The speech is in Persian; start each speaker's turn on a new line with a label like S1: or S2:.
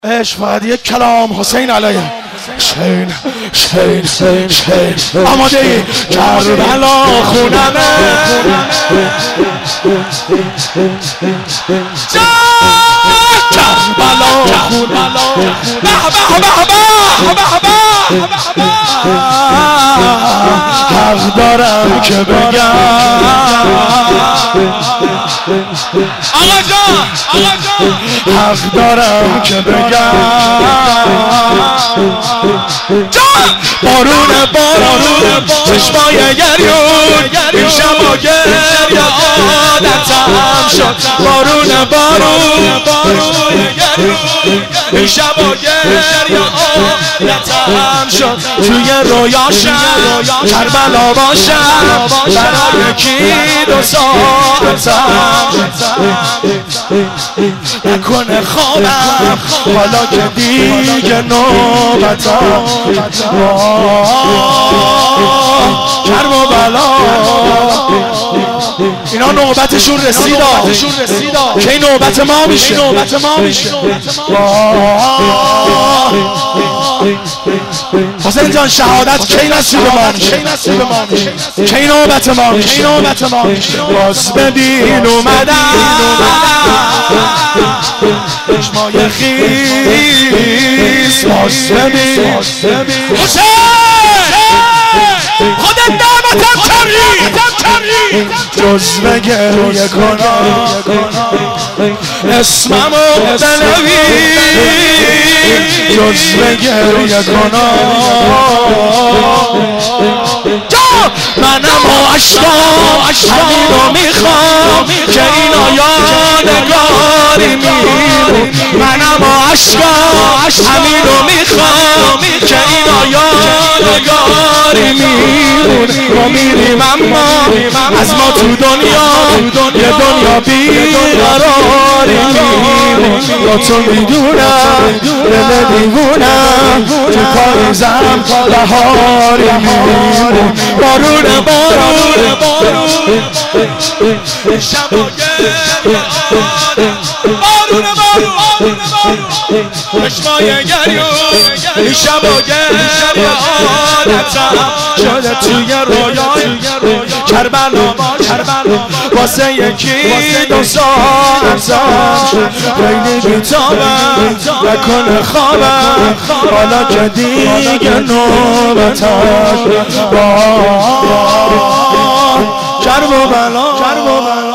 S1: عشق فقط یک کلام حسین علیه شین شین شین شین آماده ای کربلا خونمه کربلا خونمه حق دارم که بگم
S2: آقا جان
S1: حق دارم که بگم بارون چشمای گریون این شب و گریه عادتم شد بارون این شب و گریه عادتم شد توی رویاشم کربلا باشم برای یکی دو ساعتم نکنه خوابم حالا که دیگه نوبتم کرب و بلا اینا نوبتشون رسیدا که این نوبت ما میشه حسین جان شهادت کی نصیب ما میشه کی نوبت ما میشه باز ببین اومدم چشمای خیس باز ببین
S2: حسین خودت دعوتم کردی
S1: جزوه گریه کنم اسممو بنویس جزوه گریه کنم منم و عشقام همین رو میخوام که اینا یادگاری میمون منم و عشقام همین رو میخوام که اینا یادگاری میمون ما میریم اما از ما تو دنیا یه دنیا بیقراری میمون با تو میدونم دل دیوونم تو پاییزم بهاری میمون بارون شب و گریه بارون چشمای گریون شب و گریه عادتم شده توی رویای کربلا واسه یکی دو ساعتم خیلی بیتابم نکنه خوابم حالا که دیگه نوبتم کرب و بلا